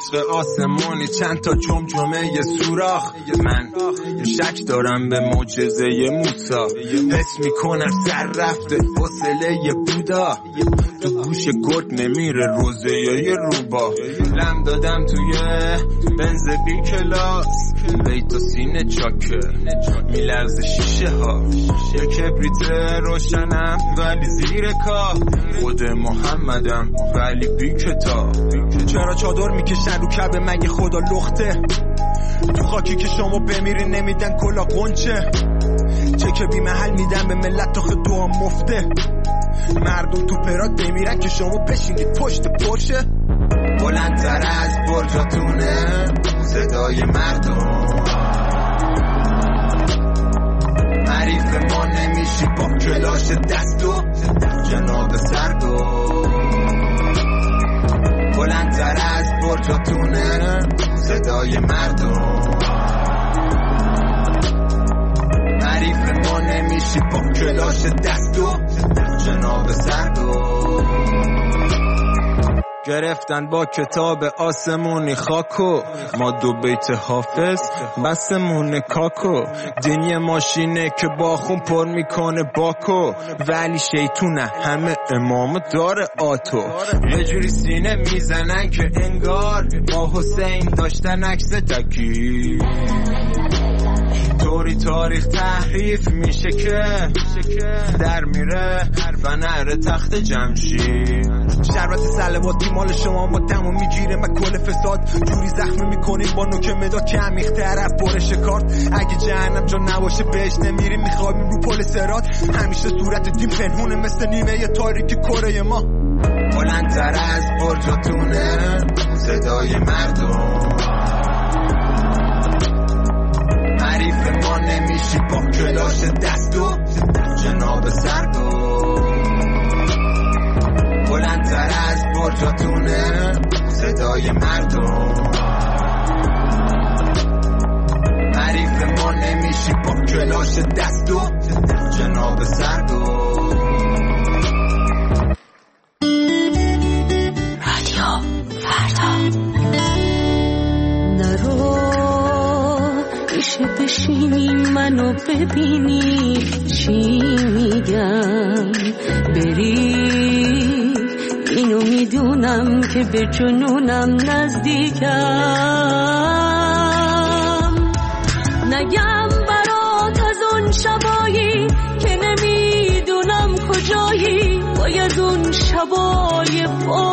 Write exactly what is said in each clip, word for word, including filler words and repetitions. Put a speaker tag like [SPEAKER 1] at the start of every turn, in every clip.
[SPEAKER 1] عشق آسمونی چند تا جمجمه یه سوراخ. من یه شک دارم به معجزه موسی، حس میکنم سر رفته فاصله یه بودا، تو گوش گرد نمیره روزه یه روبا. لم دادم توی بنز بی کلاس، بیت و سینه چاکه میلرز شیشه ها، یه کبریت روشنم ولی زیر کاه، خود محمدم ولی بی کتاب. چرا چادر میکشن رو کعبه مگه خدا لخته؟ تو خاکی که شما بمیری نمیدن کلا قنچه، چه که بی محل میدن به ملت تا خدوها مفته. مردم تو پرات بمیرن که شما بشینید پشت پرشه. بلندتر از برجاتونه صدای مردم، حریف ما نمیشی با کلاش دستو جناب سردو. بلندتر از برجاتونه صدای مردم، حریف ما نمیشی با کلاش دستو جناب سردو. گرفتن با کتاب آسمونی خاکو، ما دو بیت حافظ بسمون کاکو. دینی ماشینه که با خون پر میکنه باکو، ولی شیطونه همه امام داره آتو. یه جوری سینه میزنن که انگار با حسین داشتن عکس تکی، طوری تاریخ تحریف میشه که در میره فنر تخت جمشید. شربت سلواتی مال شما ما دمو میگیره و کل فساد، جوری زخمی میکنیم با نوک مداد که عمیق‌تر از برش کارت. اگه جهنم جا نباشه بهش نمیریم، میخوابیم رو پل صراط. همیشه صورت دیم پنهونه مثل نیمه تاریک کره ما. بلندتر از برجاتونه صدای مردم، حریف ما نمیشی با کلاش دستو جناب سردو. بلندتر از برجاتونه صدای مردم، حریف ما نمیشی با کلاش دستو جناب سردو.
[SPEAKER 2] رادیو فردا. نرو میشه بشینی منو ببینی چی میگم، بری اینو میدونم که به جنونم نزدیکم. نگم برات از اون شبایی که نمیدونم کجایی، باید اون شبای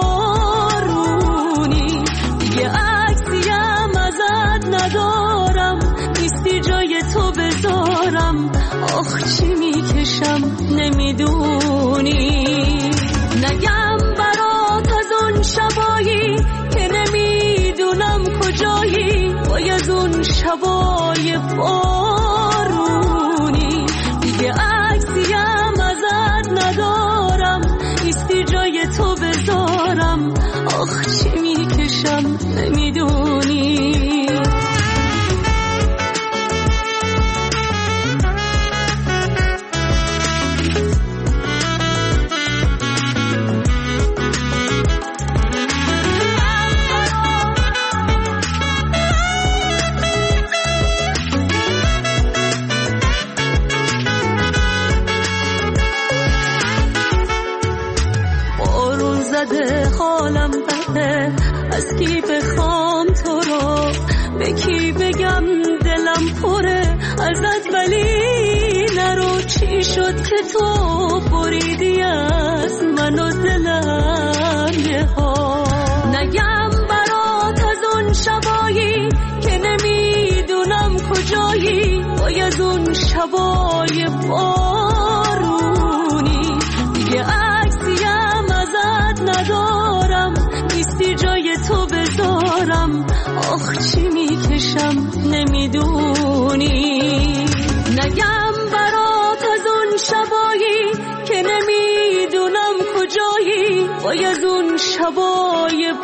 [SPEAKER 2] بارونی دیگه عکسیم ازت ندارم، نیستی جای تو بذارم. آخ چی میکشم نمیدونی. نگم برات از اون شبایی که نمیدونم کجایی، باید اون شبای بارونی دیگه عکسیم ازت ندارم، نیستی جای تو بذارم. آخ چی میکشم نمیدونی. حالم بده، از کی بخوام تو رو، به کی بگم دلم پره ازت ولی نرو. چی شد که تو بریدی از من و دلم یه ها. نگم برات از اون شبایی که نمیدونم کجایی، باید اون شبای بارونی دیگه عکسیم ازت ندارم، نیستی جای تو بذارم. آخ چی میکشم نمیدونی. نگم برات از اون شبایی که نمیدونم کجایی، باید اون شبای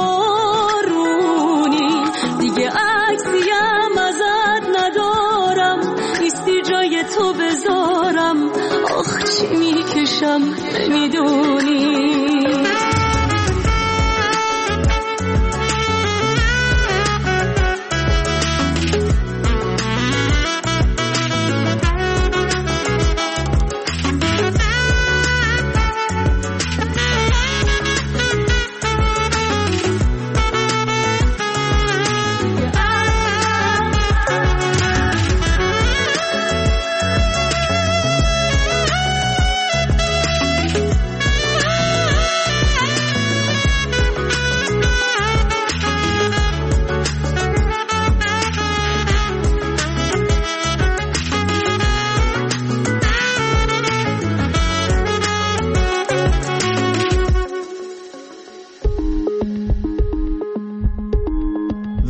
[SPEAKER 2] بارونی دیگه عکسیم ازت ندارم، نیستی جای تو بذارم. آخ چی میکشم نمیدونی.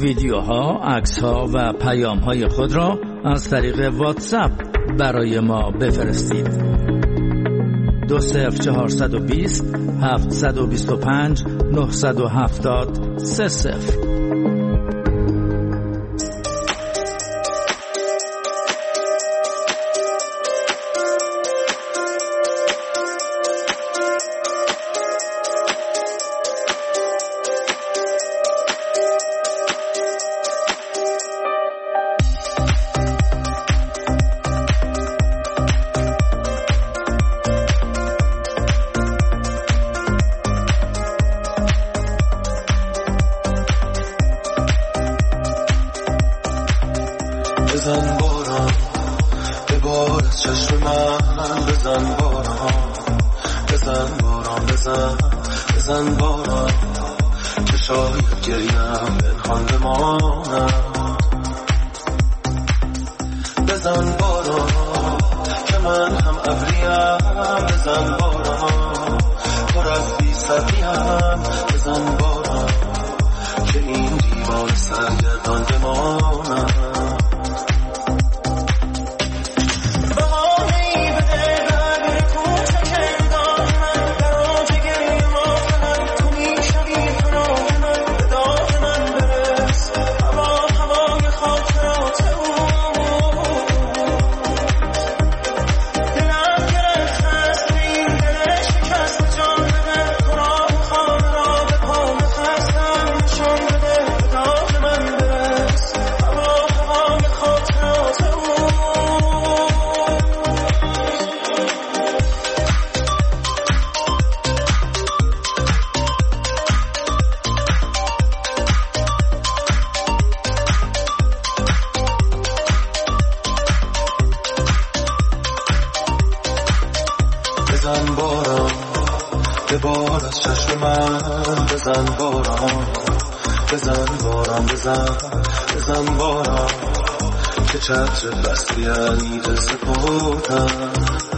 [SPEAKER 3] ویدیوها، عکس‌ها و پیام‌های خود را از طریق واتساپ برای ما بفرستید. دو صفر چهارصد و بیست هفتصد و بیست و پنج نهصد و هفتاد سه صفر.
[SPEAKER 4] بزن باران به بار از چشم من، بزن باران بزن باران بزن بزن باران که شاید گریم پنهان بمانم. بزن باران که من هم ابریم، بزن باران پر از بی صبریم، بزن باران که این دیوار سرگردان بمانم. بزن باران به بار از چشم من، بزن باران بزن باران بزن بزن باران که چتر بستی علیده سپردم.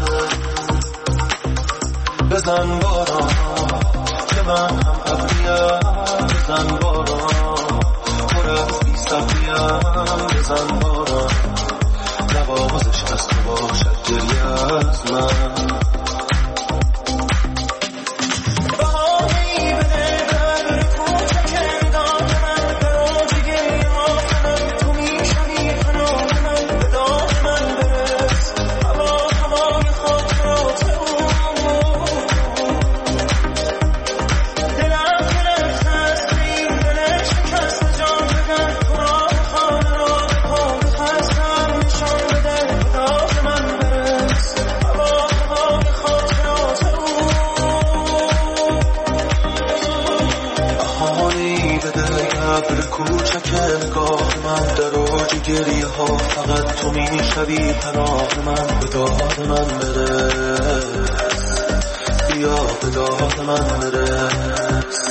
[SPEAKER 4] بزن باران که من هم ابریم، بزن باران پر از بی صبریم، بزن باران نوازش از تو باشد گریه از من. کوچک نگاه من در اوج گریه ها فقط تو میشوی پناه من. به داد من برس بیا، به داد من برس.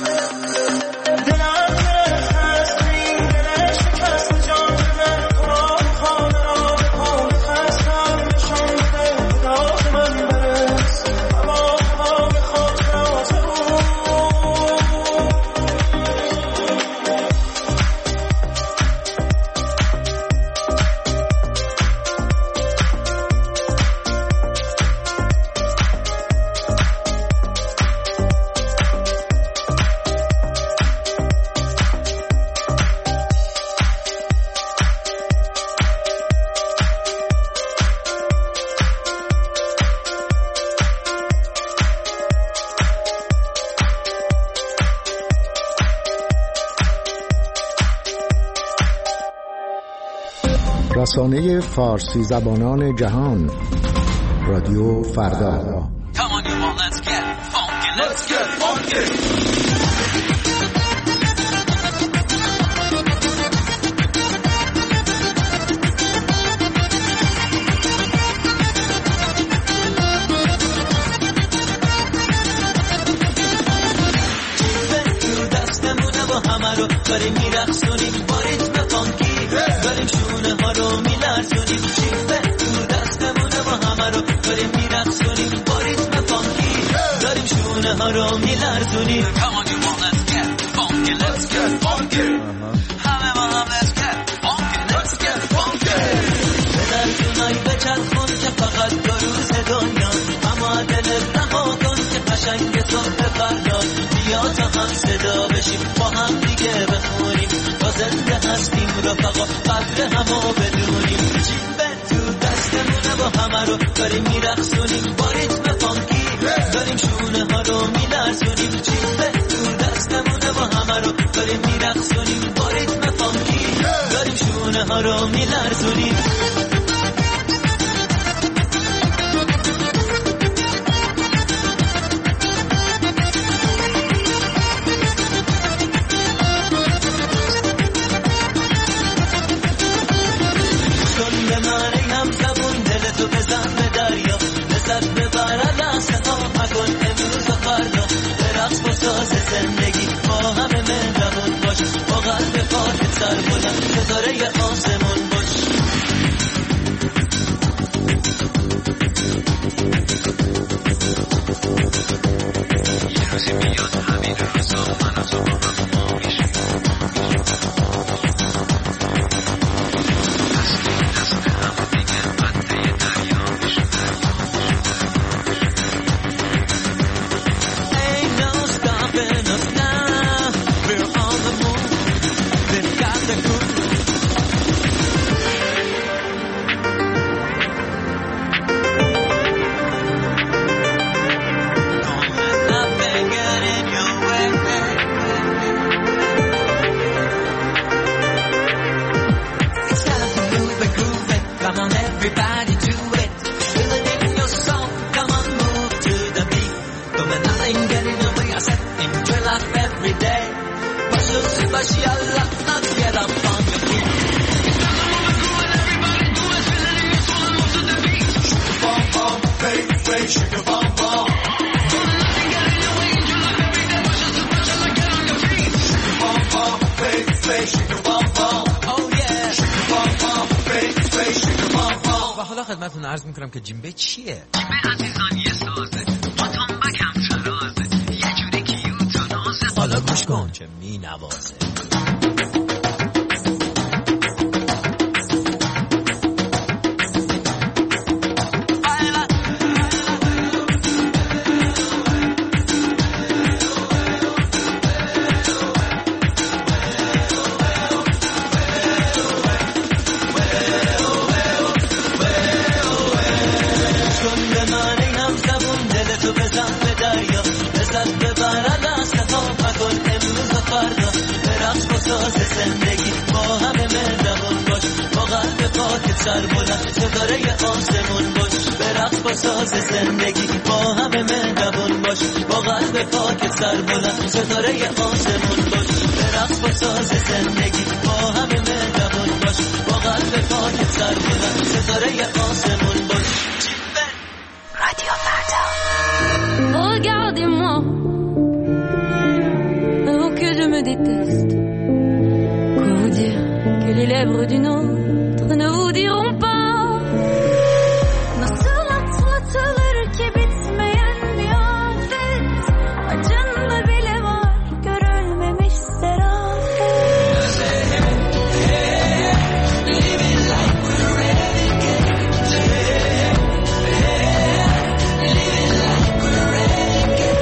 [SPEAKER 5] رسانه فارسی زبانان جهان، رادیو فردا.
[SPEAKER 6] داریم میرقصونیم با ریتم فانکی، داریم شونه ها رو میلرزونیم، چیزه تو دستمونه با همه رو داریم میرقصونیم با ریتم فانکی، داریم شونه ها رو میلرزونیم. Come on you want let's get funky, let's get funky. قدر همو بدونیم جیب تو دستمونه با همه رو داریم میرقصونیم با ریتم فانکی داریم شونه ها رو میلرزونیم جیب تو دستمونه با همه رو داریم میرقصونیم با ریتم فانکی داریم شونه ها رو میلرزونیم زندگی با همه مهربون باش با قلب پاکت سر بلند ستاره آسمون باش یه روزی میاد همین روزا من و تو با هم ما میشیم دست هم دیگه قطعه دریا میشیم
[SPEAKER 7] خدمتتون عرض میکنم که جیمبه چیه؟
[SPEAKER 6] جیمبه عزیزان یه سازه ماتان بکم فرازه یه جوری کیوت و نازه
[SPEAKER 7] حالا گوش کن چه می نوازه
[SPEAKER 6] زندگی با همه مهربون باش با قلب پاکت سر بلند ستاره آسمون باش برقص با ساز زندگی با همه مهربون باش با قلب پاکت سر بلند ستاره آسمون باش برقص با ساز زندگی با همه مهربون باش با قلب پاکت سر بلند ستاره آسمون باش
[SPEAKER 2] رادیو فردا. Regardez-moi, avant que je me déteste. Vous dire que les lèvres d'une autre ne vous diront pas. Nasıl atlatılır ki bitmeyen bir afet. Acında bile var görülmemiş zarafet. Living like we're renegades. Living like we're renegades.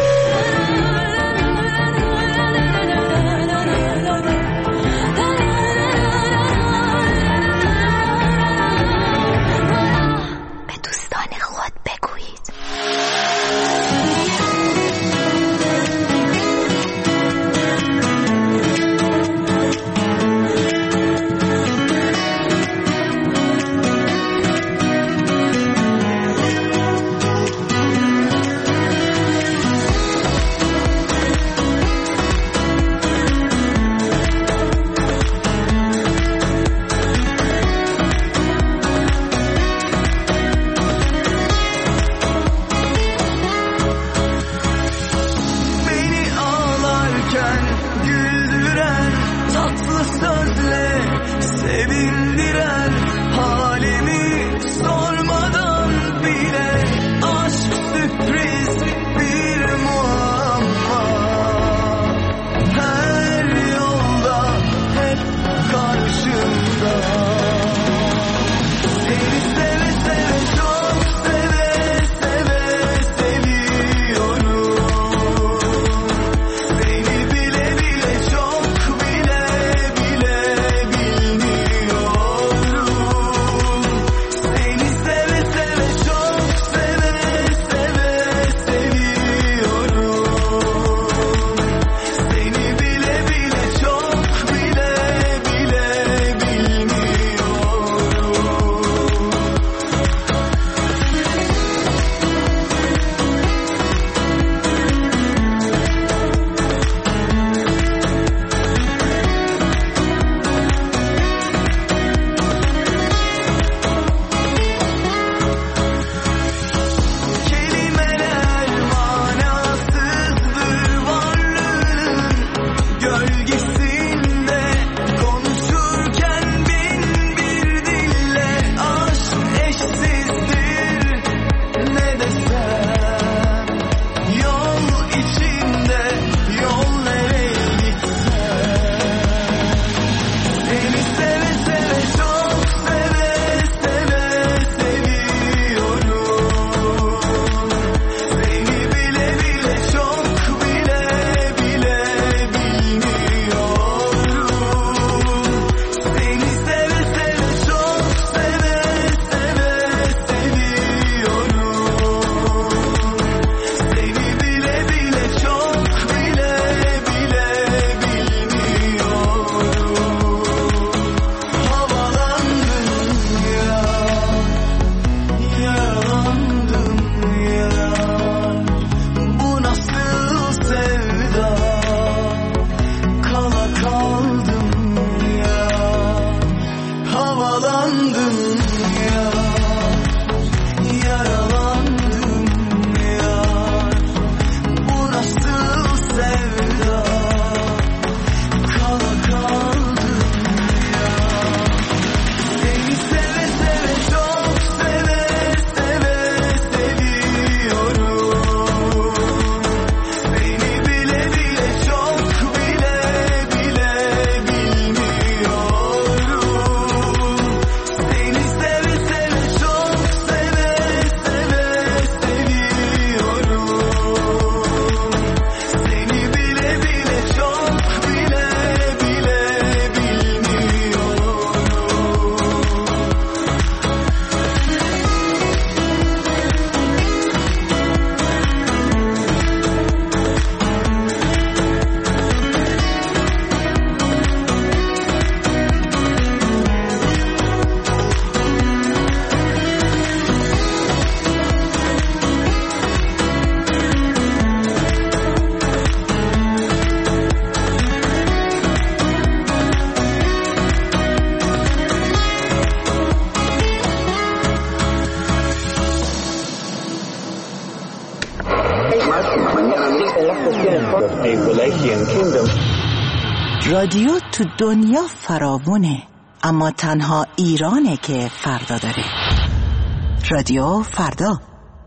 [SPEAKER 8] رادیو تو دنیا فراوونه، اما تنها ایرانه که فردا داره. رادیو فردا.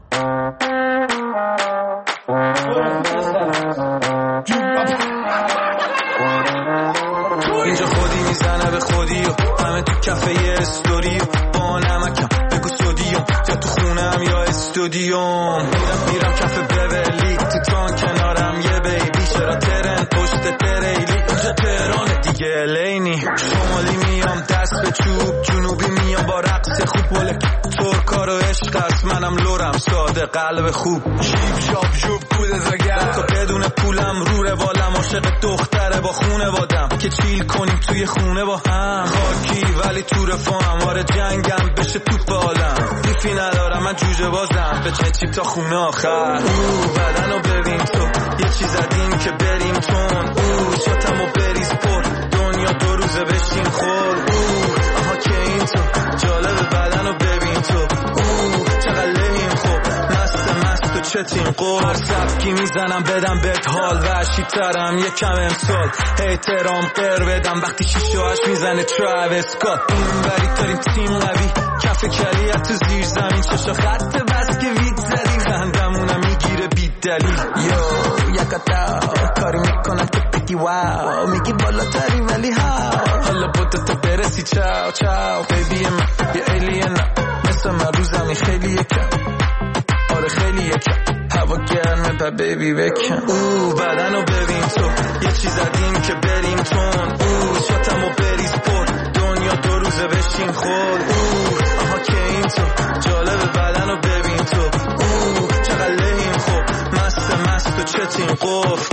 [SPEAKER 1] اینجا خودی میزنه به خودی و همه تو کفه یه استوری با نمکم بگو سودیوم یا تو خونم یا استودیوم. میرم میرم کفه ببلی تیتان کنارم یه بیبی چرا ترن پشت تریلی اینجا تهران دیگه لینی شمالی میام دست به چوب جنوبی میام با رقص خوب ولک ترکار و عشق است منم لورم ساده قلب خوب شیب شاب شوب کوده زگر تا بدون پولم رو روالم عاشق دختره با خونه وادم که چیل کنیم توی خونه با هم خاکی ولی تو رفاهم واره جنگم بشه تو بالم دیفی ندارم من جوجه بازم به چه چیب تا خونه آخر او بدنو ببین تو یه چیز زدیم که بریم تون او شاتمو بریز پر دنیا دو روزه بشین خور او آها که این تو جالب بدنو ببین تو او چقدر لحیم خوب مست مست و چتیم قول هر سبکی میزنم بدم بهت حال وحشی ترم یکم امسال احترام قر بدم وقتی شیشه هاش میزنه تراویس اسکات این بری داریم تیم قوی کف کلیت تو زیر زمین چشا خط بس که وید زدیم خندمونم میگیره بی دلیل یو یکتا کاری میکنم که بگی واو میگی بالاتری ولی ها حالا بودتا برسی چاو چاو بیبی من یه ایلین مثل من رو زمین خیلی یکم آره خیلی یکم هوا گرمه با بیبی بکن او بدنو ببین تو یه چیز زدیم که بریم تون او شاتمو بریز پر دنیا دو روزه بشین خور او آها که این تو جالب بدنو ببین تو او چقدر لحیم خوب مست مست و چتیم قفل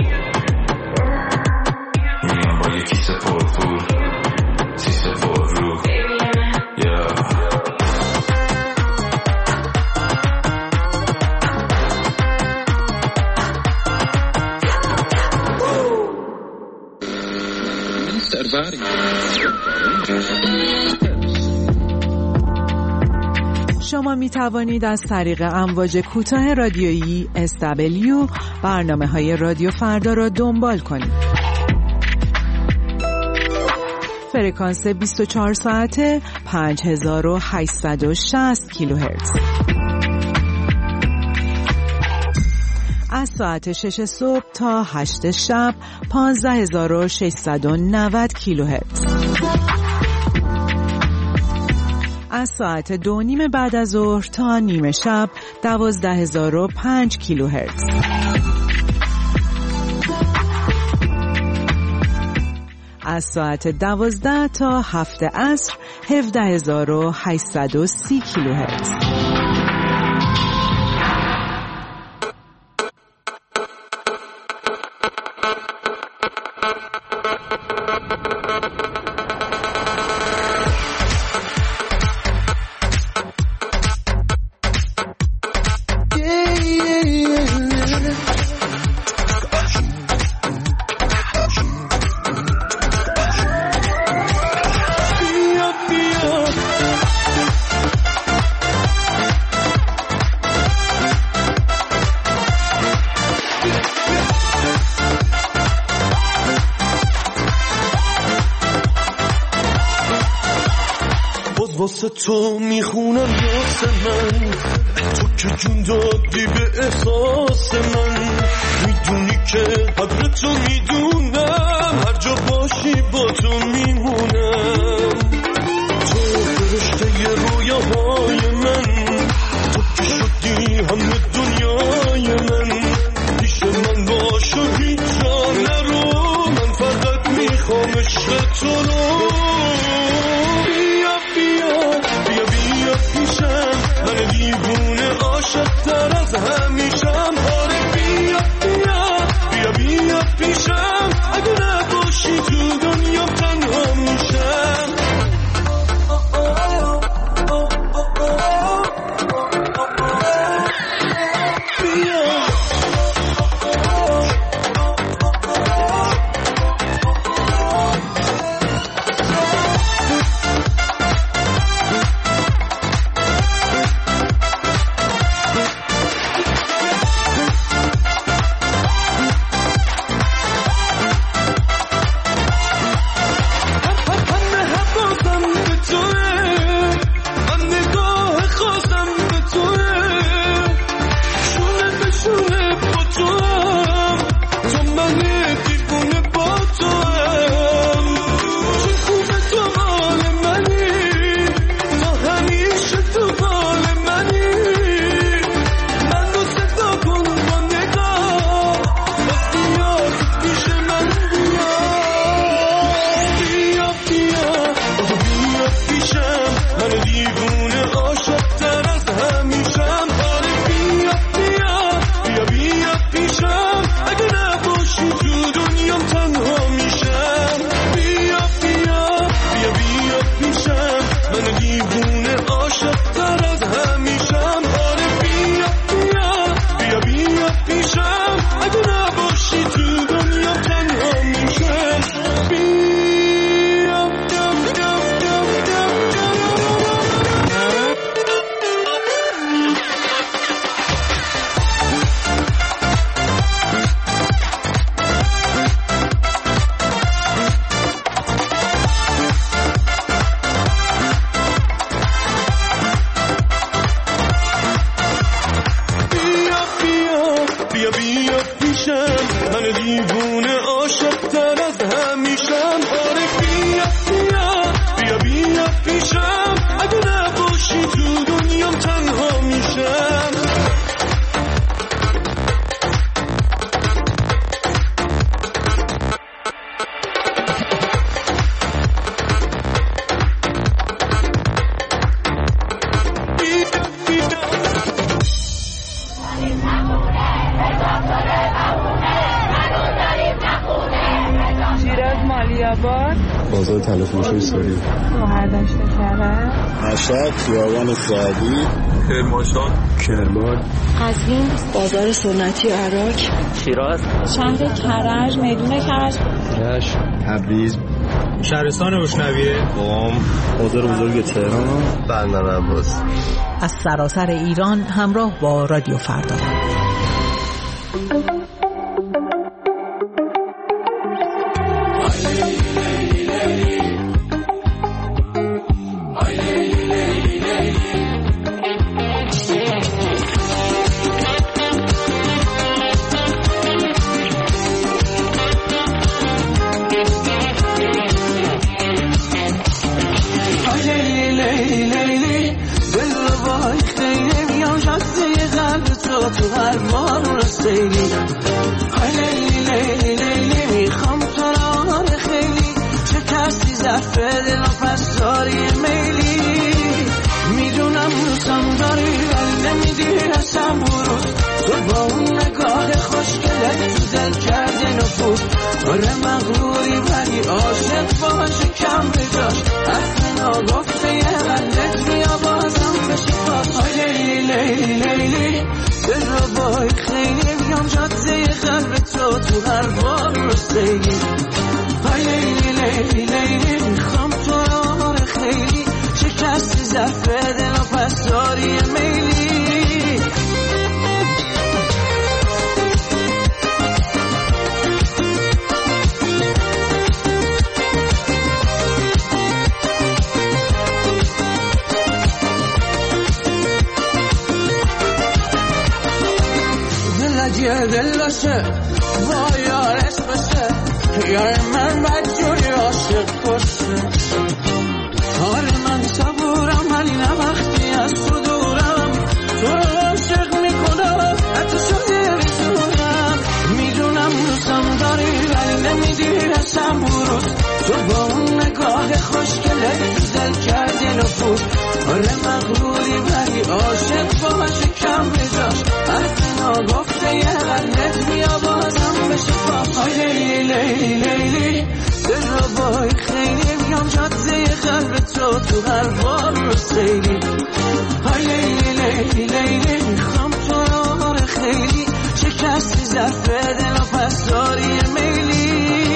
[SPEAKER 1] میام با یه کیسه پر پول سیسه پر رو یا
[SPEAKER 9] شما می توانید از طریق امواج کوتاه رادیویی اس دبلیو برنامه های رادیو فردا را دنبال کنید. فرکانس بیست و چهار ساعته پنج هزار و هشتصد و شصت کیلوهرتز. از ساعت شش صبح تا هشت شب پانزده هزار و ششصد و نود کیلوهرتز. از ساعت دو نیم بعد از ظهر تا نیمه شب دوازده هزار و پنج کیلوهرتز. از ساعت دوازده تا هفت عصر هفده هزار و هشتصد و سی کیلوهرتز.
[SPEAKER 4] واسه تو میخونم یاس من تو که جون دادی به احساس من میدونی که قدر تو میدونم هر جا باشی با تو میمونم تو فرشته رویاهای من تو که شدی همه دنیای من پیش من باش و هیچ جا نرو من فقط میخوام عشق تو رو من دیوونه عاشق تر از همیشه بیا بیا پیشم، من دیوونه عاشق تر از همیشم. آره بیا بیا بیا بیا پیشم، اگه نباشی تو دنیام تنها میشم.
[SPEAKER 10] بازار تلفروشی سوری،
[SPEAKER 11] مهردشت کرد،
[SPEAKER 10] مشهد، خیابان سعدی،
[SPEAKER 12] کرمانشاه،
[SPEAKER 10] کرمان،
[SPEAKER 11] قزوین، بازار سنتی عراق،
[SPEAKER 13] شیراز،
[SPEAKER 11] شهر کرج، میدون کرج،
[SPEAKER 10] رشت، تبریز،
[SPEAKER 12] شهرستان روشنویه،
[SPEAKER 10] قم، بازار بزرگ تهران، بندر عباس.
[SPEAKER 8] از سراسر ایران همراه با رادیو فردا.
[SPEAKER 6] تو هر بار رسیدی های لیلی لیلی لیلی میخوام تو را خیلی شکستی ظرف دل و پس داری میلی میدونم دوستم داری ولی نمیدی رسم بروز تو با اون نگاه خوشگلت تو دل کرده نفوذ آره مغروری ولی عاشق باشه کم بجاش حرف ناگفته یه قلت بیا بازم بشه باز های لیلی لیلی لیلی دل رو بای خیلی بیام جاده قلب تو تو هر بار رسیدی های لیلی لیلی لیلی میخوام تو را خیلی شکستی ظرف دل و پس داری میلی دل دل باشه با یارش باشه یار من بدجوری عاشق باشه حال من صبورم ولی نه وقتی از تو دورم تو رو عاشق میکنم حتی شده بزورم میدونم دوستم داری ولی نمیدی رسم بروز تو با اون نگاه خوشگله دل کردی نفوذ آره مغروری ولی عاشق باشه کم بجاش حرف ناگفته یه قلت بیا بازم بشه باز های لیلی لیلی لیلی دل رو بای خیلی بیام جاده قلب تو تو هر بار رسیدی های لیلی لیلی لیلی میخوام تو را خیلی شکستی ظرف دل و پس داری میلی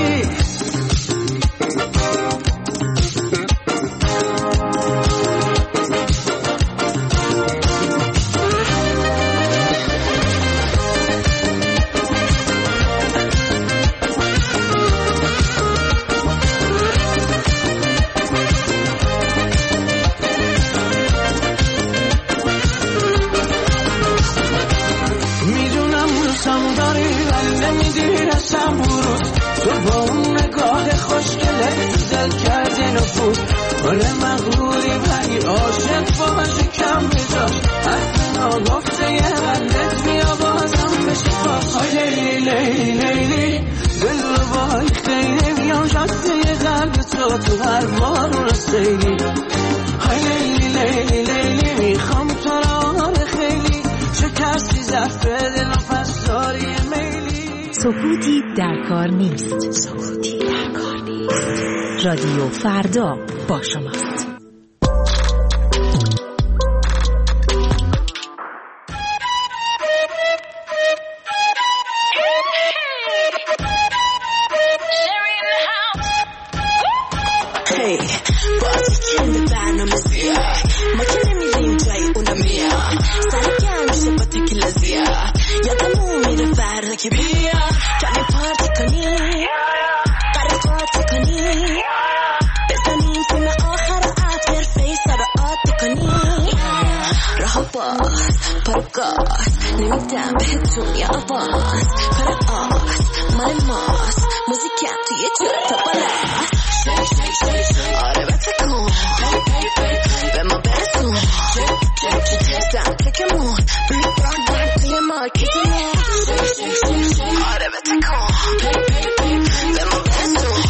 [SPEAKER 6] آره مغروری ولی عاشق باشه کم بجاش حرف ناگفته یه قلت بیا بازم بشه باز های لیلی لیلی لیلی دل رو بای خیلی بیام جاده قلب تو تو هر بار رسیدی های لیلی لیلی لیلی میخوام تو را خیلی شکستی ظرف دل و پس داری میلی
[SPEAKER 14] سکوتی در کار نیست سکوتی در کار نیست رادیو فردا با شماست.
[SPEAKER 2] پرگاز نمیدم بهتون یه آواز کار آس مال ماست موزیکم توی جا تا بالاست آره بتکن به ما برسون سم تکمون بیگ بران بران توی مارکتمون آره بتکن به ما برسون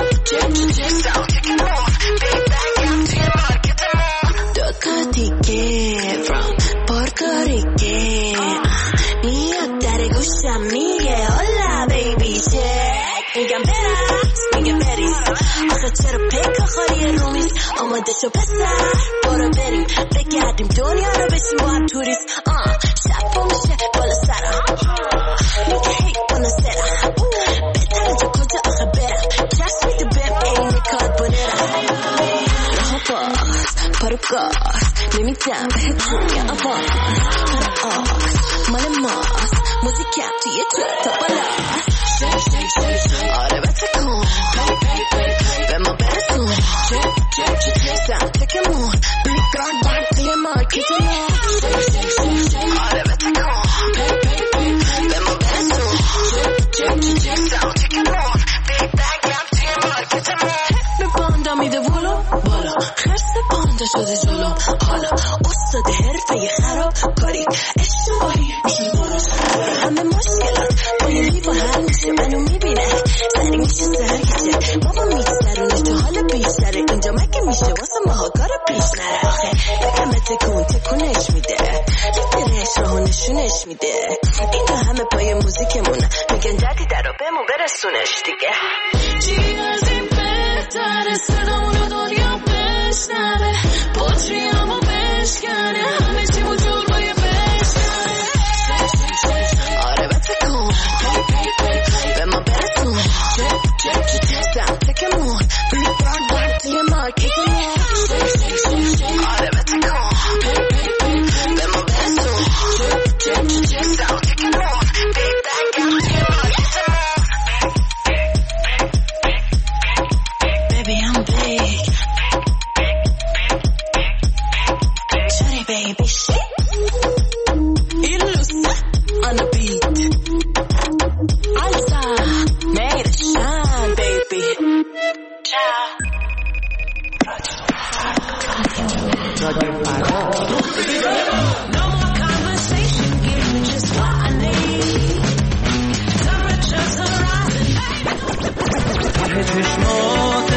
[SPEAKER 2] سم تکمون بیگ بران توی مارکتمون دوکا دیگه from پرکاریگه میاد در گوشم میگه هلا بیبی چک میگم برس میگه بریز آخه چرا پیک آخاری رومیز آماده شو پسر برو بریم بگردیم دنیا رو بشیم با هم توریست آه شب با میشه بالا سرم میگه هی بالا سرم بهتره تا کجا آخه برم جشن میده بهم این کاد بونرم راه باز پرگاز نمیدم بهتون یه آواز کار آس مال ماست موزیکم توی جا تا بالاست آره بتکن به ما برسون سم تکمون بیگ بران بران توی مارکتمون آره بتکن به ما برسون سم تکمون بیگ بران توی مارکتمون به باندا میده ولو بالا خرس باندا شده جلو حالا استاد حرفه خراب کاری اشتباهی میشه درست همه مشکلات با یه لیوا حل میشه منو میبینه سری میشه سرگیشه بابا میگذرونه تو حال بیشتره اینجا مگه میشه واسه ماها کار پیش نره آخه یکم تکون تکونش میده لیدرش راهو نشونش میده اینا همه پای موزیکمونه میگن دردی در رو بهمون برسونش دیگه چی از این بهتره صدامونو دنیا بشنوه پوتریامو بشکنه همه چی وجود روی بشکنه آره بتکن به ما برسون سم تکمون بیگ بران بران توی مارکتمون آره بتکن به ما برسون سم تکمون بیگ بران بران توی مارکتمون Baby I'm big Shawty baby shit Illusa on the beat Alza made it shine baby Ciao No more conversation, give me just what I need Temperatures are rising همه چشمات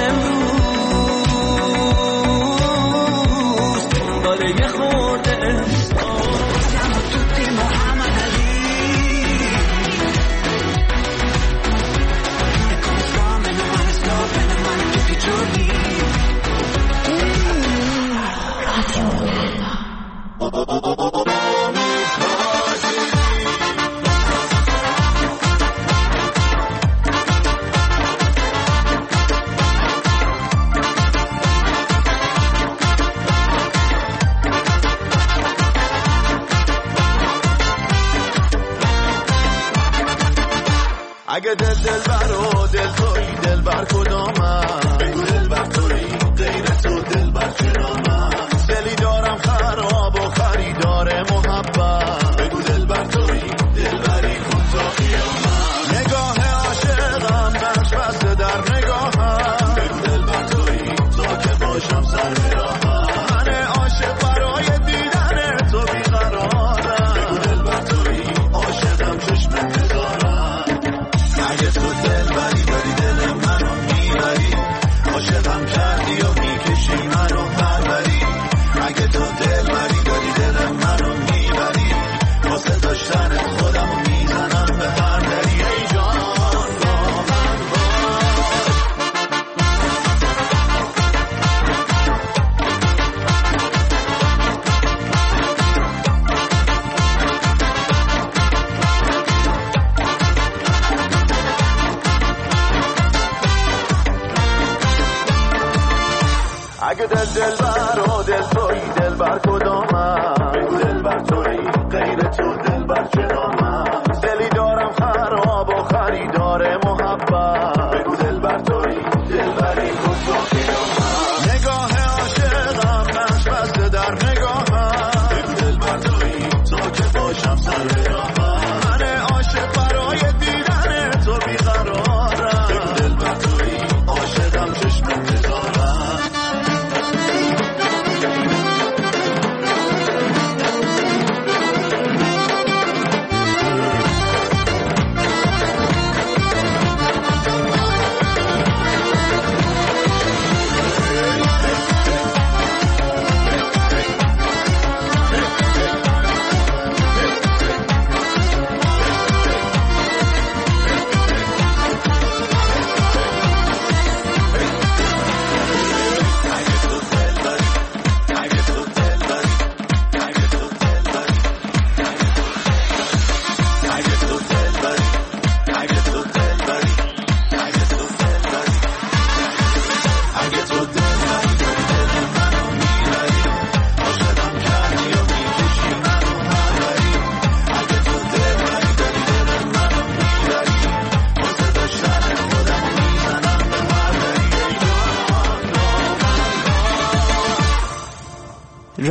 [SPEAKER 2] امروز دنبال یه خورده siamo tutti Muhammad Ali e come fenomeno male scopre male tutti i giorni
[SPEAKER 4] اگه دل دل بر و دل توی دل بر کدامم بگو دل بر توی غیر تو دل بر چرامم دلی دارم خراب و خریدار محبت بگو دل بر توی دل بری کن تا قیامم نگاه عاشقم نقش بسته در نگاهم بگو دل بر توی تا که باشم سر براهم من عاشق برای دیدن تو بیقرارم بگو دل بر توی عاشقم چشم انتظارم اگه تو دل بری داری دل منو میبری عاشقم کردی و میکشی منو پروری اگه تو دل بری داری دل منو میبری واسه داشتن خودمو میزنم به هر دری ای جان با من اگه دل دل بر و دل توی دل بر کدامم بگو دل بر توی غیر تو دل بر چرامم دلی دارم خراب و خریدار محبت بگو دل بر توی دل بری کن تو قیامم نگاه عاشقم نقش بسته در نگاهم بگو دل بر توی تو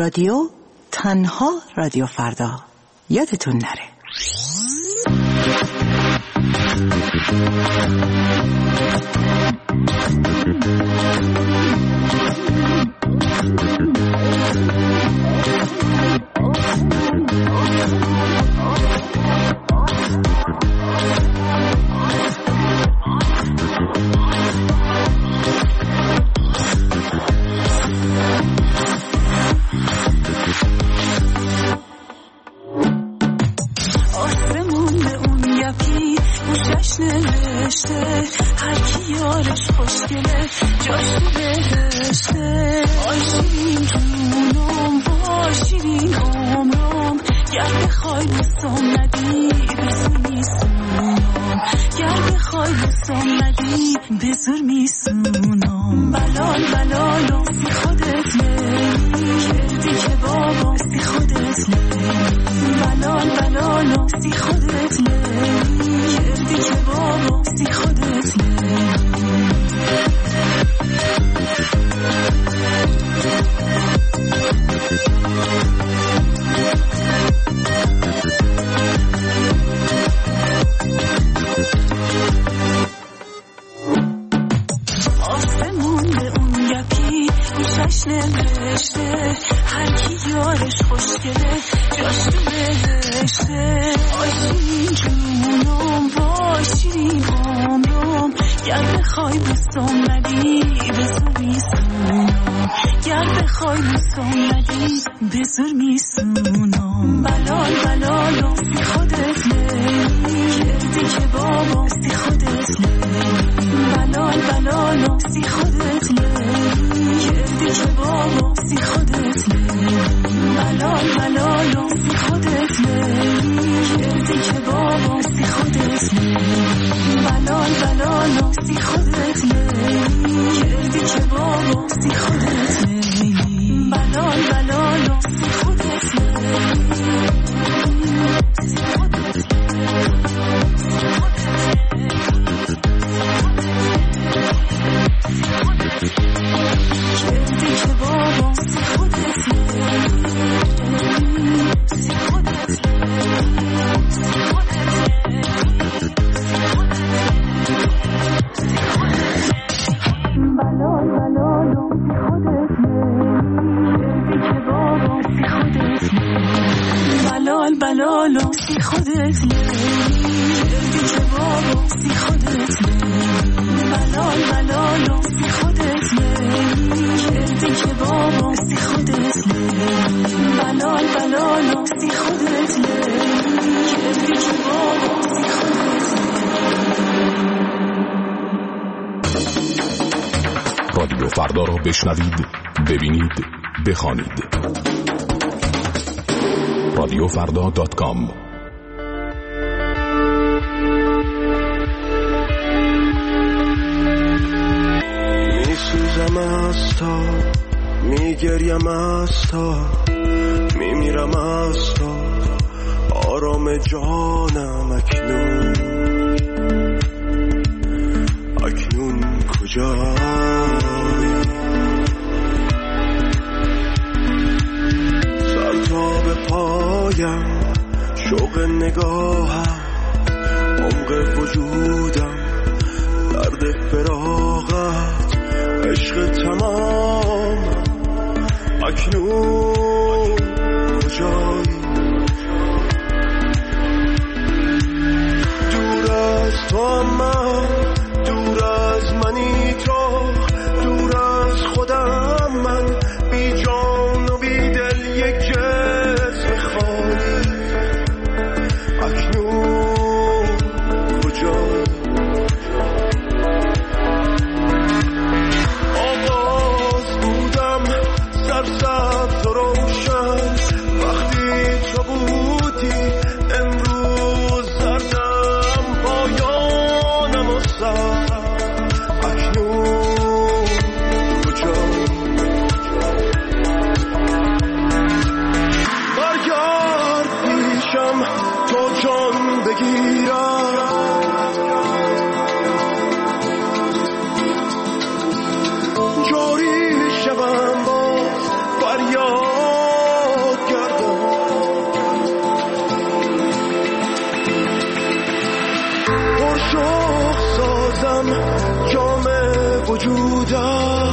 [SPEAKER 8] رادیو، تنها رادیو فردا. یادتون نره.
[SPEAKER 2] هر کی یارش خوشگله جاش تو بهشته. آی شیرین جونم وای شیرین عمرم، گر بخوای دوستم ندی به زور میسونم، گر بخوای دوستم ندی به زور میسونم. بلال بلالم سی خودت لیلی کردی که بابا سی خودت لیلی. بلال بلالم سی خودت لیلی کردی که بابا سی خودت لیلی. آسمون به اون یکی گوشش نوشته، هر کی یارش خوشگله جاش تو بهشته. آی شیرین جونم وای شیرین عمرم، گر بخوای دوستم ندی به زور میسونم، گر بخوای دوستم ندی به زور میسونم. بلال بلالم سی خودت لیلی کردی که بابا سی خودت لیلی. بلال بلالم سی خودت لیلی کردی که بابا سی خودت لیلی. بلال بلالم سی خودت لیلی کردی که بابا سی خودت لیلی. بلال بلالم سی خودت لیلی کردی که بابا سی خودت لیلی. بلال بلالم سی خودت لیلی سی خودت کردی که بابا سی خودت لیلی سی خودت بلالو سی خودت لیلی کردی که بابا سی خودت لیلی. بلال بلالو سی خودت لیلی کردی که بابا سی خودت لیلی. بلال بلالو سی خودت لیلی کردی که بابا سی خودت لیلی.
[SPEAKER 13] رادیو فردا را بشنوید، ببینید، بخوانید. رادیو فردا دات کام.
[SPEAKER 4] می سوزم از تا، می گریم از تا، می میرم از تا، آرام جانم اکنون، اکنون کجایی؟ سر تا به پایم شوق نگاهم، عمق وجودم درد فراغت، عشق تمام اکنون کجایی؟ دور از تو من، دور از منی تو، دور از خودم من، بی جان و بی دل یک جسم خالی، اکنون کجایی؟ آواز بودم سرسبز و شوق سازم جام وجودم،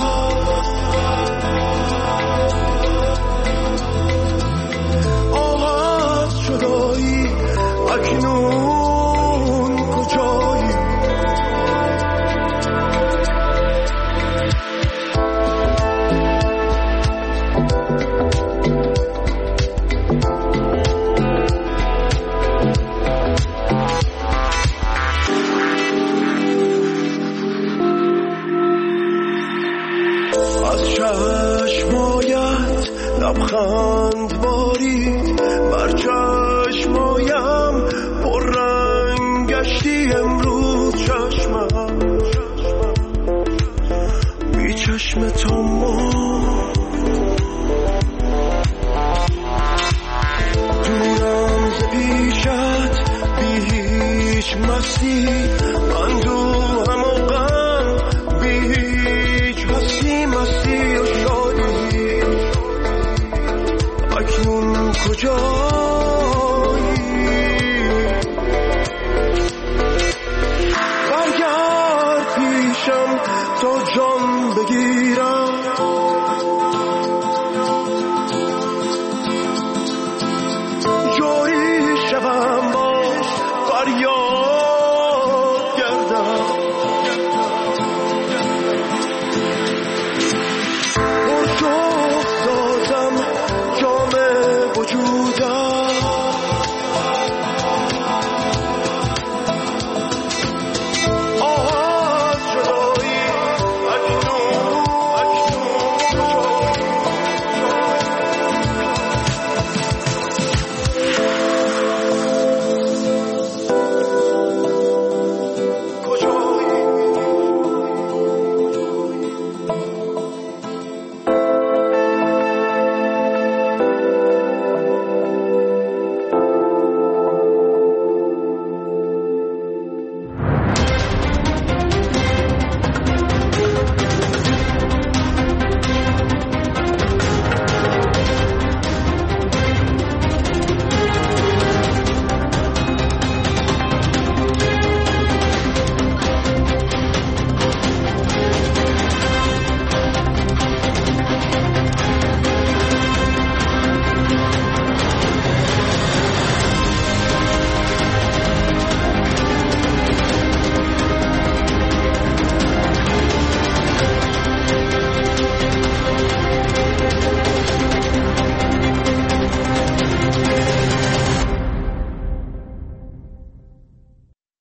[SPEAKER 4] آه از جدایی اکنون کجایی؟ چشمایت لبخند بارید بر چشمایم، پر رنگ گشتی امروز چشمم، بی چشم تمام دورم ز پیشت، بی هیچ مستی من دور